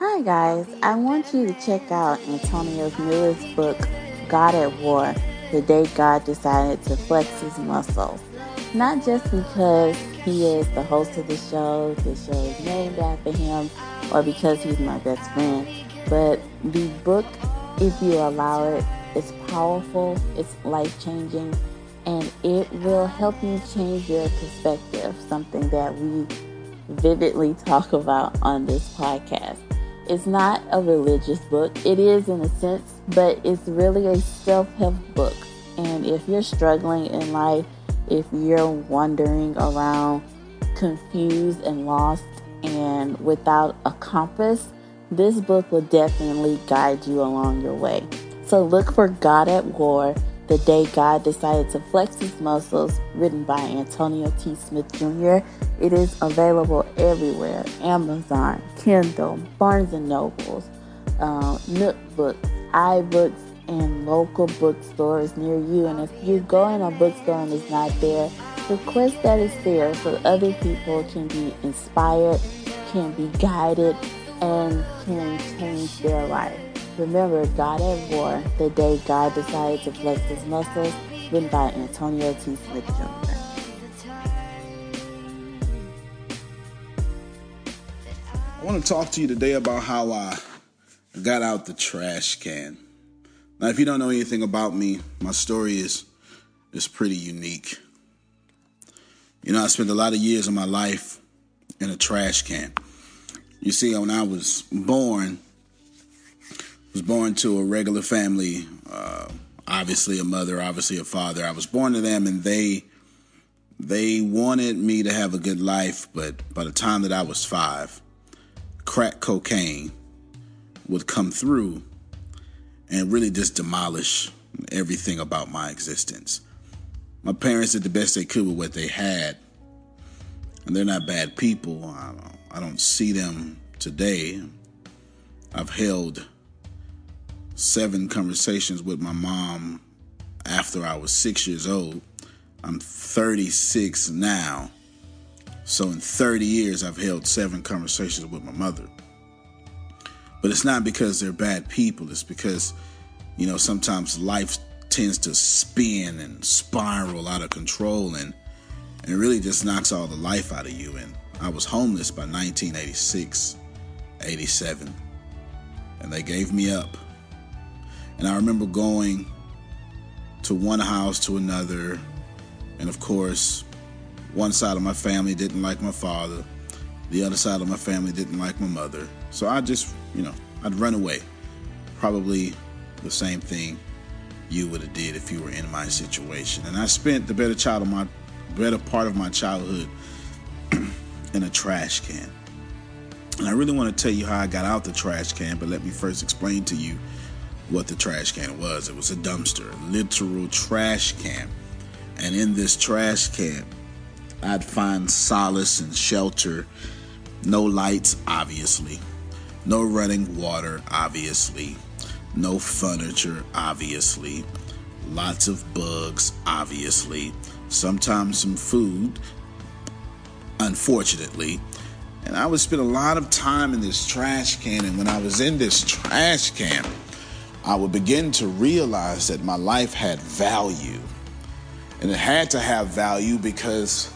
Hi, guys. I want you to check out Antonio's newest book, God at War, The Day God Decided to Flex His Muscles. Not just because he is the host of the show is named after him, or because he's my best friend, but the book, if you allow it, is powerful, it's life changing, and it will help you change your perspective, something that we vividly talk about on this podcast. It's not a religious book. It is in a sense, but it's really a self-help book. And if you're struggling in life, if you're wandering around confused and lost and without a compass, this book will definitely guide you along your way. So look for God at War, The Day God Decided to Flex His Muscles, written by Antonio T. Smith Jr. It is available everywhere: Amazon, Kindle, Barnes & Nobles, Nook Books, iBooks, and local bookstores near you. And if you go in a bookstore and it's not there, request that it's there so other people can be inspired, can be guided, and can change their life. Remember, God at War, The Day God Decided to Flex His Muscles, written by Antonio T. Smith Jr. I want to talk to you today about how I got out the trash can. Now, if you don't know anything about me, my story is pretty unique. You know, I spent a lot of years of my life in a trash can. You see, when I was born to a regular family, obviously a mother, obviously a father. I was born to them, and they wanted me to have a good life, but by the time that I was 5, crack cocaine would come through and really just demolish everything about my existence. My parents did the best they could with what they had, and they're not bad people. I don't see them today. I've held 7 conversations with my mom after I was 6 years old. I'm 36 now. So in 30 years, I've held 7 conversations with my mother. But it's not because they're bad people. It's because, you know, sometimes life tends to spin and spiral out of control and it really just knocks all the life out of you. And I was homeless by 1986, 87. And they gave me up. And I remember going to one house to another. And of course, one side of my family didn't like my father. The other side of my family didn't like my mother. So I just, I'd run away. Probably the same thing you would have did if you were in my situation. And I spent the better part of my childhood in a trash can. And I really want to tell you how I got out the trash can, but let me first explain to you what the trash can was. It was a dumpster, a literal trash can. And in this trash can, I'd find solace and shelter. No lights, obviously. No running water, obviously. No furniture, obviously. Lots of bugs, obviously. Sometimes some food, unfortunately. And I would spend a lot of time in this trash can. And when I was in this trash can, I would begin to realize that my life had value. And it had to have value because,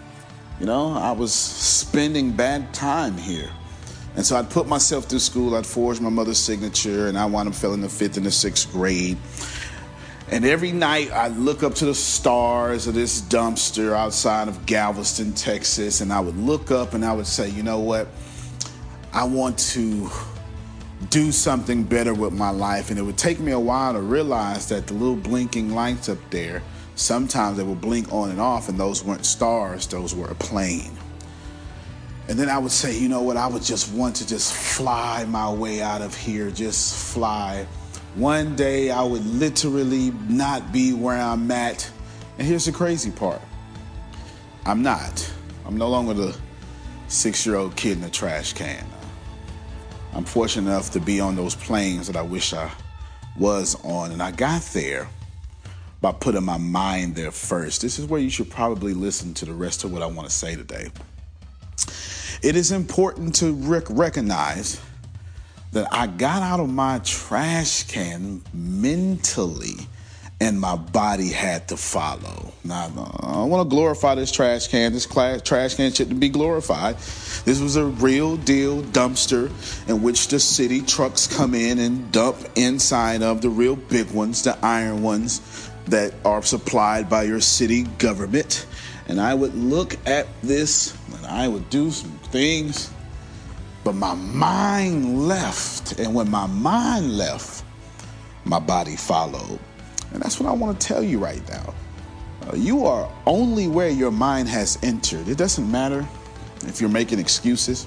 I was spending bad time here. And so I'd put myself through school. I'd forge my mother's signature, and I wound up failing the 5th and the 6th grade. And every night I'd look up to the stars of this dumpster outside of Galveston, Texas, and I would look up and I would say, you know what? I want to do something better with my life. And it would take me a while to realize that the little blinking lights up there, sometimes they would blink on and off, and those weren't stars, those were a plane. And then I would say, you know what, I would just want to just fly my way out of here, just fly. One day I would literally not be where I'm at. And here's the crazy part. I'm not. I'm no longer the 6-year-old kid in the trash can. I'm fortunate enough to be on those planes that I wish I was on. And I got there by putting my mind there first. This is where you should probably listen to the rest of what I want to say today. It is important to recognize that I got out of my trash can mentally and my body had to follow. Now, I don't want to glorify this trash can. This trash can shouldn't be glorified. This was a real deal dumpster in which the city trucks come in and dump inside of, the real big ones, the iron ones that are supplied by your city government. And I would look at this and I would do some things, but my mind left. And when my mind left, my body followed. And that's what I want to tell you right now. You are only where your mind has entered. It doesn't matter if you're making excuses.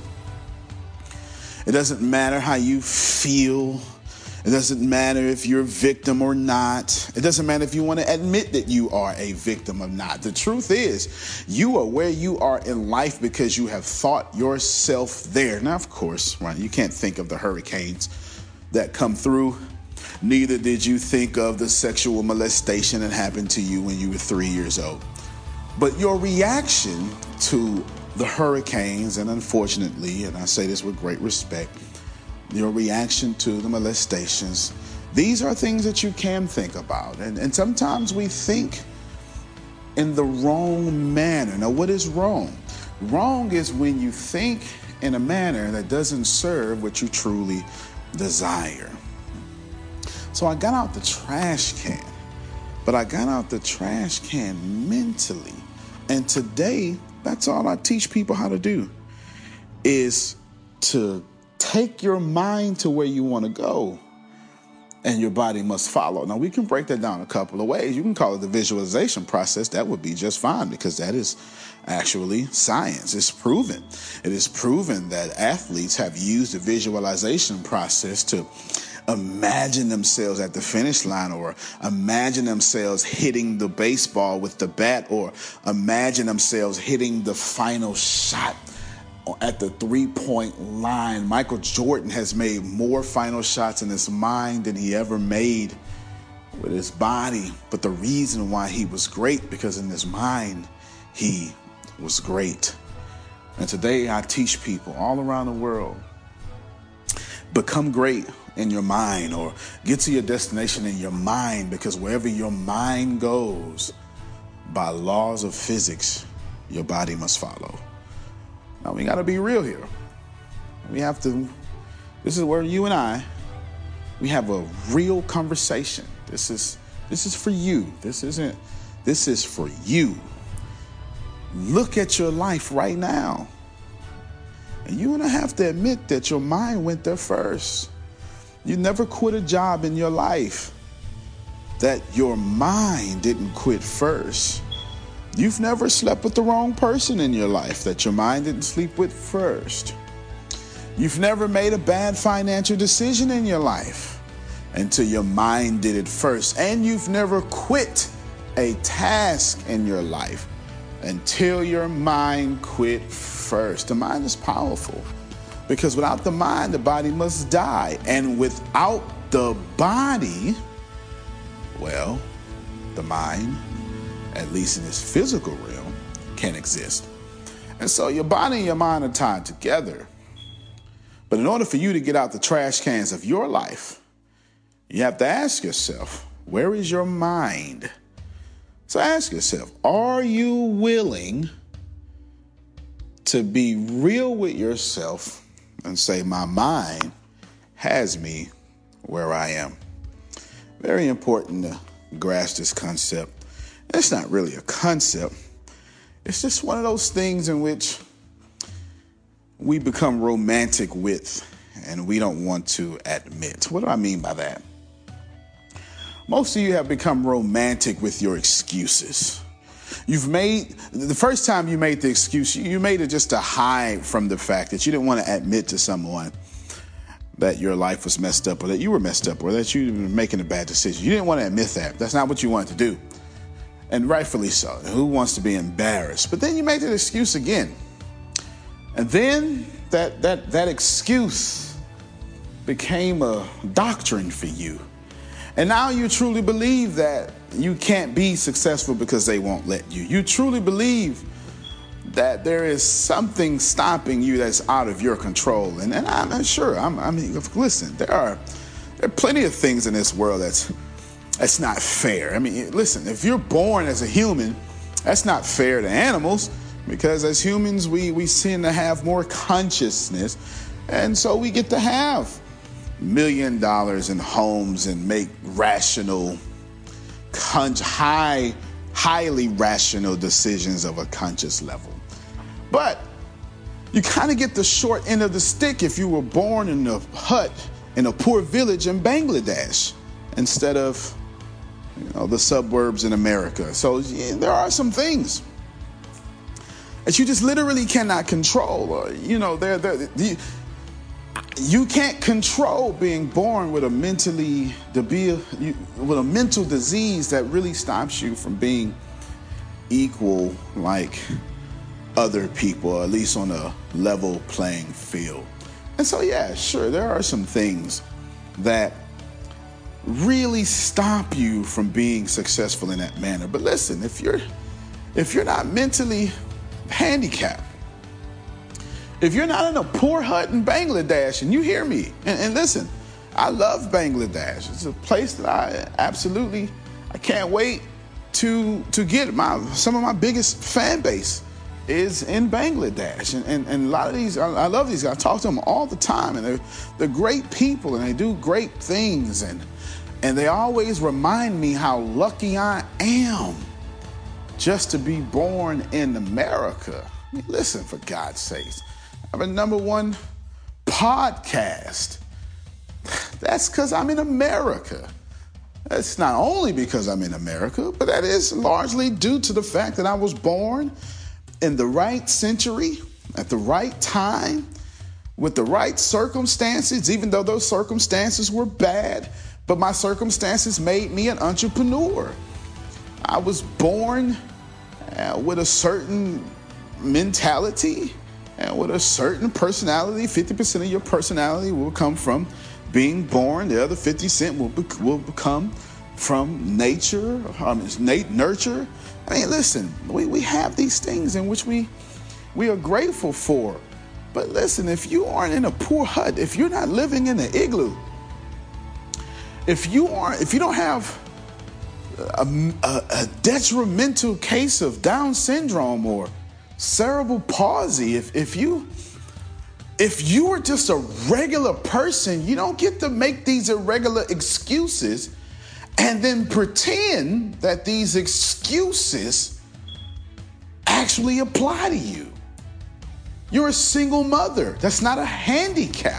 It doesn't matter how you feel. It doesn't matter if you're a victim or not. It doesn't matter if you want to admit that you are a victim or not. The truth is, you are where you are in life because you have thought yourself there. Now, of course, right, you can't think of the hurricanes that come through. Neither did you think of the sexual molestation that happened to you when you were 3 years old. But your reaction to the hurricanes, and unfortunately, and I say this with great respect, your reaction to the molestations, these are things that you can think about. And sometimes we think in the wrong manner. Now, what is wrong? Wrong is when you think in a manner that doesn't serve what you truly desire. So I got out the trash can, but I got out the trash can mentally. And today, that's all I teach people how to do, is to take your mind to where you want to go, and your body must follow. Now, we can break that down a couple of ways. You can call it the visualization process. That would be just fine, because that is actually science. It's proven. It is proven that athletes have used the visualization process to imagine themselves at the finish line, or imagine themselves hitting the baseball with the bat, or imagine themselves hitting the final shot at the 3-point line. Michael Jordan has made more final shots in his mind than he ever made with his body. But the reason why he was great, because in his mind, he was great. And today I teach people all around the world, become great in your mind, or get to your destination in your mind, because wherever your mind goes, by laws of physics, your body must follow. Now, we got to be real here. We have to, this is where you and I, we have a real conversation. This is for you. This is for you. Look at your life right now. And you and I have to admit that your mind went there first. You never quit a job in your life that your mind didn't quit first. You've never slept with the wrong person in your life that your mind didn't sleep with first. You've never made a bad financial decision in your life until your mind did it first. And you've never quit a task in your life until your mind quit first. The mind is powerful, because without the mind, the body must die. And without the body, well, the mind, at least in this physical realm, can't exist. And so your body and your mind are tied together. But in order for you to get out the trash cans of your life, you have to ask yourself, where is your mind? So ask yourself, are you willing to be real with yourself and say, my mind has me where I am? Very important to grasp this concept. It's not really a concept. It's just one of those things in which we become romantic with, and we don't want to admit. What do I mean by that? Most of you have become romantic with your excuses. The first time you made the excuse, you made it just to hide from the fact that you didn't want to admit to someone that your life was messed up, or that you were messed up, or that you were making a bad decision. You didn't want to admit that. That's not what you wanted to do. And rightfully so. Who wants to be embarrassed? But then you made that excuse again. And then that excuse became a doctrine for you. And now you truly believe that you can't be successful because they won't let you. You truly believe that there is something stopping you that's out of your control. And I'm not sure. I mean, listen, there are plenty of things in this world that's not fair. I mean, listen, if you're born as a human, that's not fair to animals, because as humans, we seem to have more consciousness. And so we get to have $1 million in homes and make rational, highly rational decisions of a conscious level. But you kind of get the short end of the stick if you were born in a hut in a poor village in Bangladesh instead of, the suburbs in America. So there are some things that you just literally cannot control. You can't control being born with a mental disease that really stops you from being equal like other people, at least on a level playing field. And so, yeah, sure, there are some things that really stop you from being successful in that manner. But listen, if you're not mentally handicapped, if you're not in a poor hut in Bangladesh, and you hear me, and listen, I love Bangladesh. It's a place that I can't wait to get some of my biggest fan base is in Bangladesh. And a lot of these, I love these guys. I talk to them all the time, and they're great people, and they do great things, and they always remind me how lucky I am just to be born in America. I mean, listen, for God's sakes, I have a #1 podcast. That's because I'm in America. That's not only because I'm in America, but that is largely due to the fact that I was born in the right century, at the right time, with the right circumstances, even though those circumstances were bad, but my circumstances made me an entrepreneur. I was born with a certain mentality and with a certain personality. 50% of your personality will come from being born. The other 50% will come from nature, nurture. I mean, listen, we have these things in which we are grateful for. But listen, if you aren't in a poor hut, if you're not living in an igloo, if you don't have a detrimental case of Down syndrome or cerebral palsy, if you are just a regular person, you don't get to make these irregular excuses and then pretend that these excuses actually apply to you. You're a single mother. That's not a handicap.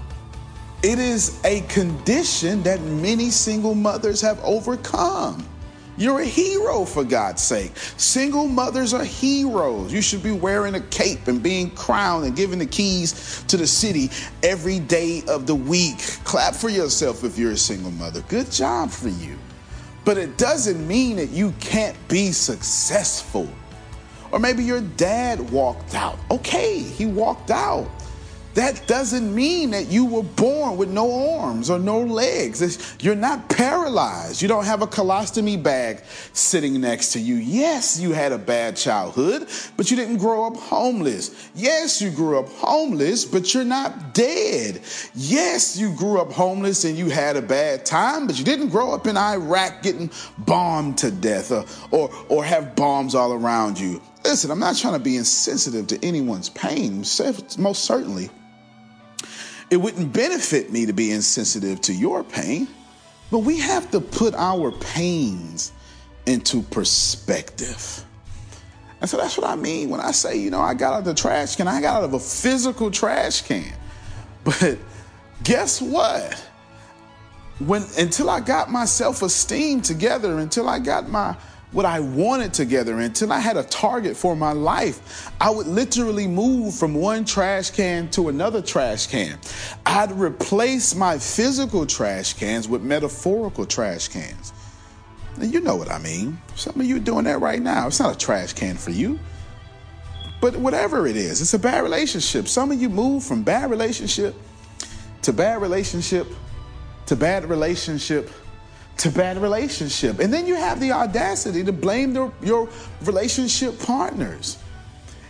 It is a condition that many single mothers have overcome. You're a hero, for God's sake. Single mothers are heroes. You should be wearing a cape and being crowned and given the keys to the city every day of the week. Clap for yourself if you're a single mother. Good job for you. But it doesn't mean that you can't be successful. Or maybe your dad walked out. Okay, he walked out. That doesn't mean that you were born with no arms or no legs. You're not paralyzed. You don't have a colostomy bag sitting next to you. Yes, you had a bad childhood, but you didn't grow up homeless. Yes, you grew up homeless, but you're not dead. Yes, you grew up homeless and you had a bad time, but you didn't grow up in Iraq getting bombed to death or have bombs all around you. Listen, I'm not trying to be insensitive to anyone's pain. Most certainly, it wouldn't benefit me to be insensitive to your pain, but we have to put our pains into perspective. And so that's what I mean when I say, I got out of the trash can. I got out of a physical trash can. But guess what? Until I got my self-esteem together, until I got what I wanted together, until I had a target for my life, I would literally move from one trash can to another trash can. I'd replace my physical trash cans with metaphorical trash cans. And you know what I mean. Some of you are doing that right now. It's not a trash can for you. But whatever it is, it's a bad relationship. Some of you move from bad relationship to bad relationship to bad relationship to bad relationship. And then you have the audacity to blame your relationship partners.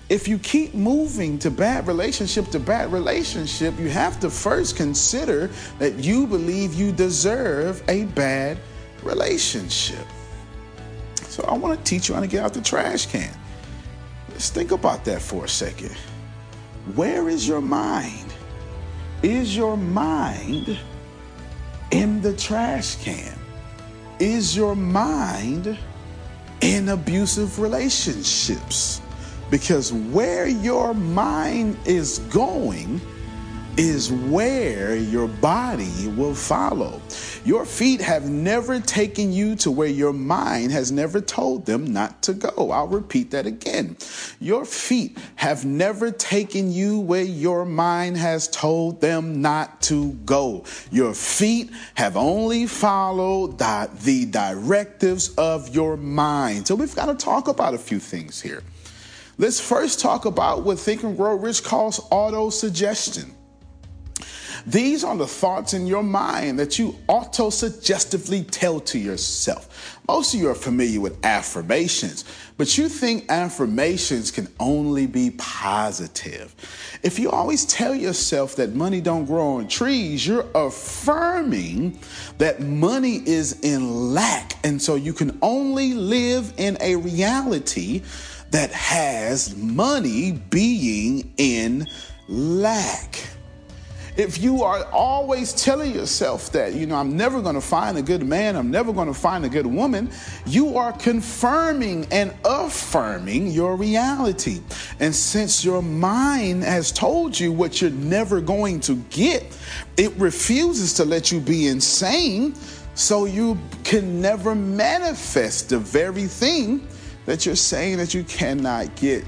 if you keep moving to bad relationship, you have to first consider that you believe you deserve a bad relationship. So I want to teach you how to get out the trash can. Let's think about that for a second. Where is your mind? Is your mind in the trash can? Is your mind in abusive relationships? Because where your mind is going is where your body will follow. Your feet have never taken you to where your mind has never told them not to go. I'll repeat that again. Your feet have never taken you where your mind has told them not to go. Your feet have only followed the directives of your mind. So we've got to talk about a few things here. Let's first talk about what Think and Grow Rich calls auto-suggestion. These are the thoughts in your mind that you auto-suggestively tell to yourself. Most of you are familiar with affirmations, but you think affirmations can only be positive. If you always tell yourself that money don't grow on trees, you're affirming that money is in lack, and so you can only live in a reality that has money being in lack. If you are always telling yourself that, I'm never going to find a good man, I'm never going to find a good woman, you are confirming and affirming your reality. And since your mind has told you what you're never going to get, it refuses to let you be insane, so you can never manifest the very thing that you're saying that you cannot get.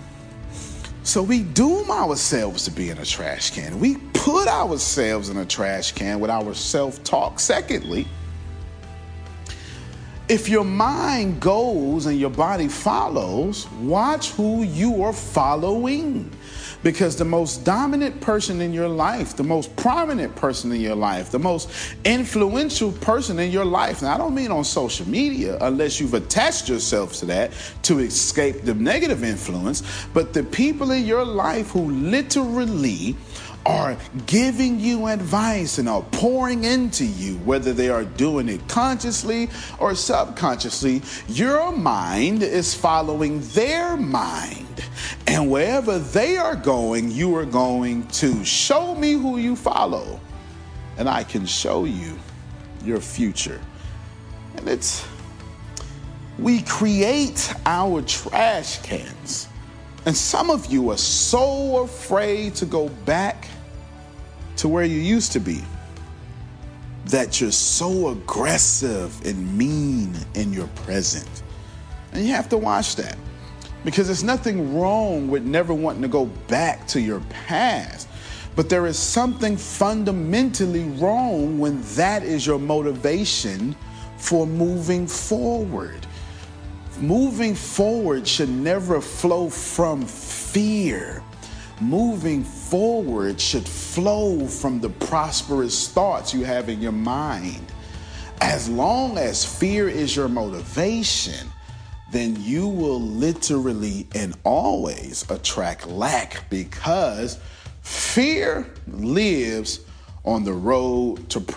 So we doom ourselves to be in a trash can. We put ourselves in a trash can with our self-talk. Secondly, if your mind goes and your body follows, watch who you are following. Because the most dominant person in your life, the most prominent person in your life, the most influential person in your life, and I don't mean on social media unless you've attached yourself to that to escape the negative influence, but the people in your life who literally are giving you advice and are pouring into you, whether they are doing it consciously or subconsciously, your mind is following their mind. And wherever they are going, you are going to. Show me who you follow, and I can show you your future. And we create our trash cans. And some of you are so afraid to go back to where you used to be that you're so aggressive and mean in your present. And you have to watch that, because there's nothing wrong with never wanting to go back to your past. But there is something fundamentally wrong when that is your motivation for moving forward. Moving forward should never flow from fear. Moving forward should flow from the prosperous thoughts you have in your mind. As long as fear is your motivation, then you will literally and always attract lack, because fear lives on the road to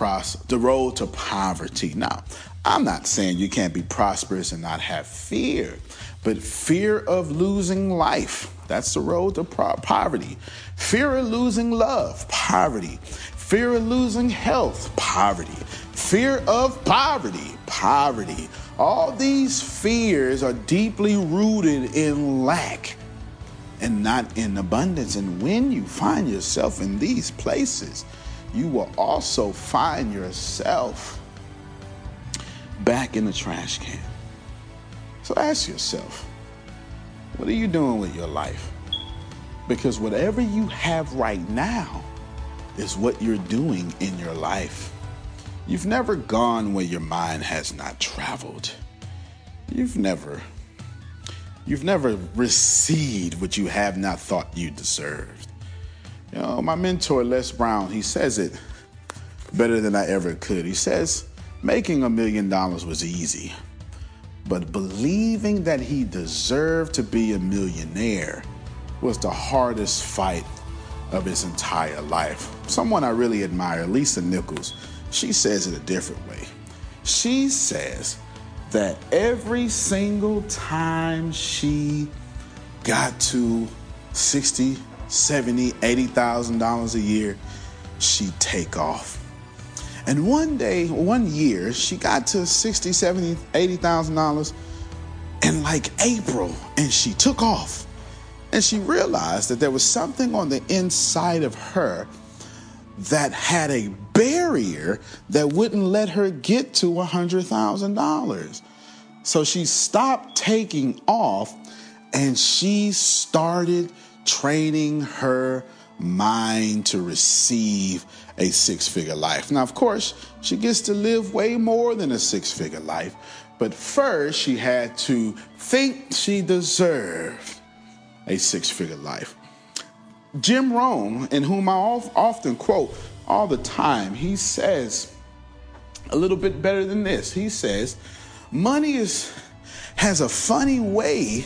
poverty. Now, I'm not saying you can't be prosperous and not have fear, but fear of losing life, that's the road to poverty. Fear of losing love, poverty. Fear of losing health, poverty. Fear of poverty, poverty. All these fears are deeply rooted in lack and not in abundance. And when you find yourself in these places, you will also find yourself back in the trash can. So ask yourself, what are you doing with your life? Because whatever you have right now is what you're doing in your life. You've never gone where your mind has not traveled. You've never received what you have not thought you deserved. My mentor, Les Brown, he says it better than I ever could. He says, making $1 million was easy, but believing that he deserved to be a millionaire was the hardest fight of his entire life. Someone I really admire, Lisa Nichols, she says it a different way. She says that every single time she got to $60,000, $70,000, $80,000 a year, she'd take off. And one year, she got to $60,000, $70,000, $80,000 in like April, and she took off. And she realized that there was something on the inside of her that had a barrier that wouldn't let her get to $100,000. So she stopped taking off and she started training her mind to receive a six-figure life. Now, of course, she gets to live way more than a six-figure life. But first, she had to think she deserved a six-figure life. Jim Rohn, in whom I often quote all the time, he says a little bit better than this. He says, money has a funny way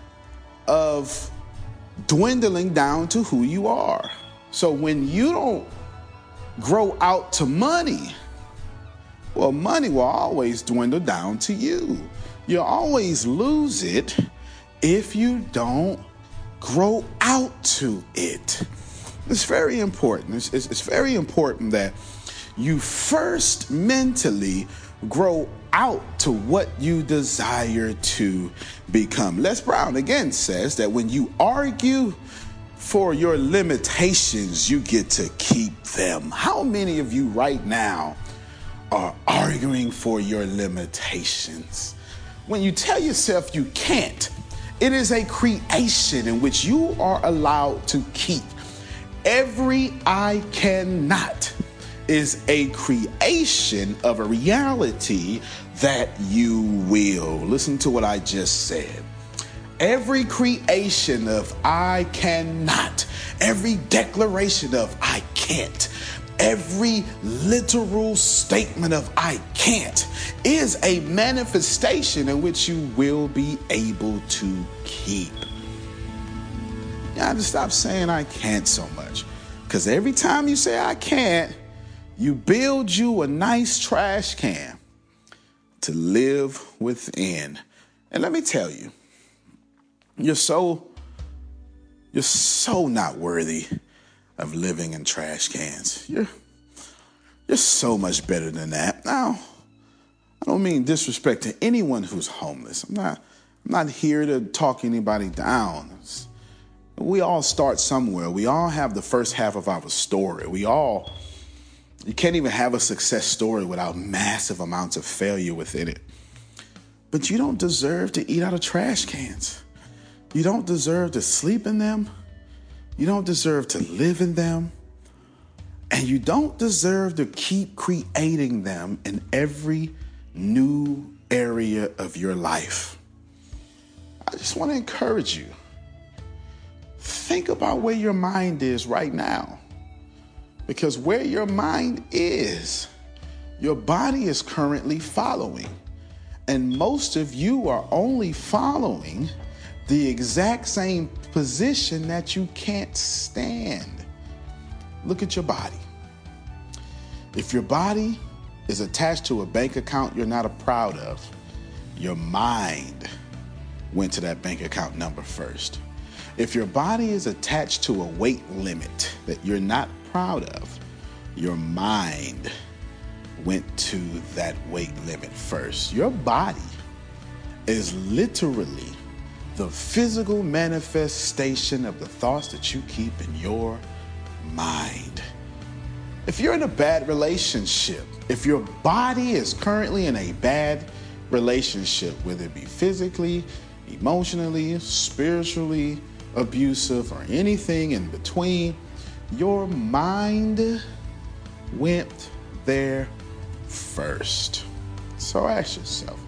of dwindling down to who you are. So when you don't grow out to money, well, money will always dwindle down to you. You'll always lose it if you don't grow out to it. It's very important. It's very important that you first mentally grow out to what you desire to become. Les Brown again says that when you argue for your limitations, you get to keep them. How many of you right now are arguing for your limitations? When you tell yourself you can't, it is a creation in which you are allowed to keep. Every I cannot is a creation of a reality that you will. Listen to what I just said. Every creation of I cannot, every declaration of I can't, every literal statement of I can't is a manifestation in which you will be able to keep. You have to stop saying I can't so much, because every time you say I can't, you build you a nice trash can to live within. And let me tell you, you're so not worthy of living in trash cans. You're so much better than that. Now, I don't mean disrespect to anyone who's homeless. I'm not here to talk anybody down. We all start somewhere. We all have the first half of our story. You can't even have a success story without massive amounts of failure within it. But you don't deserve to eat out of trash cans. You don't deserve to sleep in them. You don't deserve to live in them. And you don't deserve to keep creating them in every new area of your life. I just want to encourage you. Think about where your mind is right now. Because where your mind is, your body is currently following. And most of you are only following the exact same position that you can't stand. Look at your body. If your body is attached to a bank account you're not proud of, your mind went to that bank account number first. If your body is attached to a weight limit that you're not proud of, your mind went to that weight limit first. Your body is literally the physical manifestation of the thoughts that you keep in your mind. If you're in a bad relationship, if your body is currently in a bad relationship, whether it be physically, emotionally, spiritually, abusive, or anything in between, your mind went there first. So ask yourself,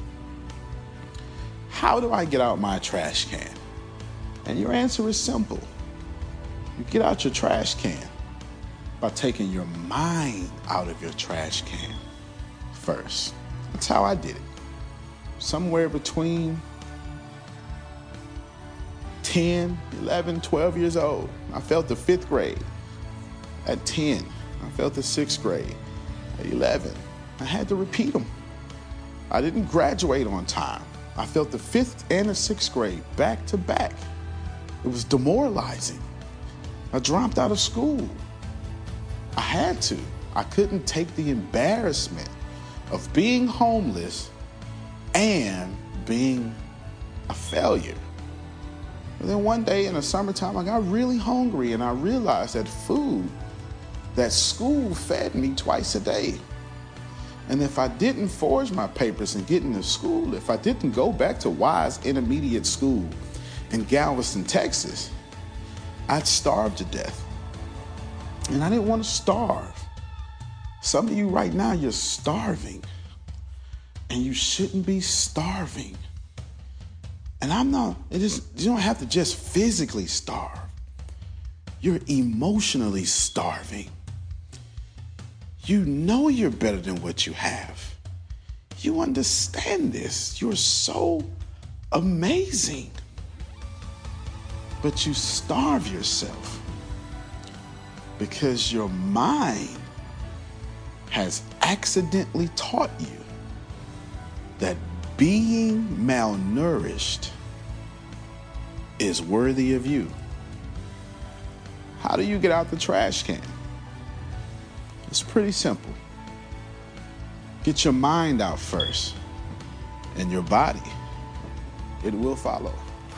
how do I get out my trash can? And your answer is simple. You get out your trash can by taking your mind out of your trash can first. That's how I did it. Somewhere between 10, 11, 12 years old. I felt the 5th grade at 10. I felt the 6th grade at 11. I had to repeat them. I didn't graduate on time. I felt the 5th and the 6th grade back to back. It was demoralizing. I dropped out of school. I had to. I couldn't take the embarrassment of being homeless and being a failure. And then one day in the summertime, I got really hungry and I realized that food, that school fed me twice a day. And if I didn't forge my papers and get into school, if I didn't go back to Wise Intermediate School in Galveston, Texas, I'd starve to death. And I didn't want to starve. Some of you right now, you're starving. And you shouldn't be starving. And you don't have to just physically starve. You're emotionally starving. You know you're better than what you have. You understand this. You're so amazing. But you starve yourself because your mind has accidentally taught you that being malnourished is worthy of you. How do you get out the trash can? It's pretty simple. Get your mind out first, and your body, it will follow.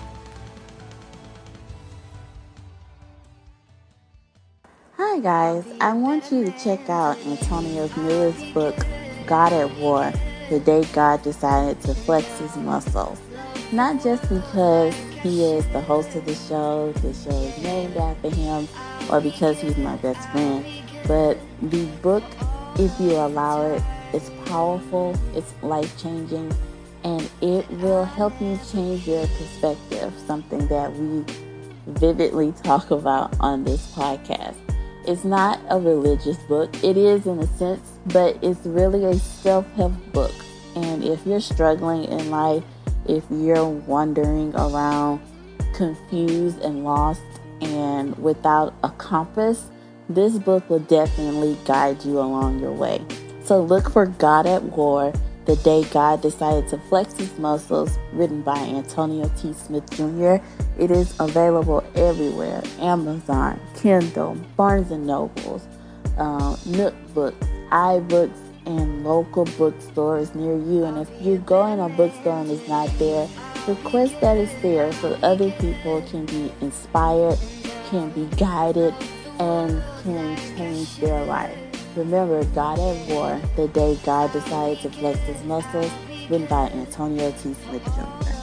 Hi guys, I want you to check out Antonio's newest book, God at War, The Day God Decided to Flex His Muscles. Not just because he is the host of the show is named after him, or because he's my best friend, but the book, if you allow it, it's powerful, it's life-changing, and it will help you change your perspective, something that we vividly talk about on this podcast. It's not a religious book. It is in a sense, but it's really a self-help book. And if you're struggling in life, if you're wandering around confused and lost and without a compass, this book will definitely guide you along your way. So look for God at War, The Day God Decided to Flex His Muscles, written by Antonio T. Smith Jr. It is available everywhere: Amazon, Kindle, Barnes & Nobles, Nook Books, iBooks, and local bookstores near you. And if you go in a bookstore and it's not there, request that it's there so other people can be inspired, can be guided, and can change their life. Remember, God at War, The Day God Decided to Flex His Muscles, written by Antonio T. Smith Jr.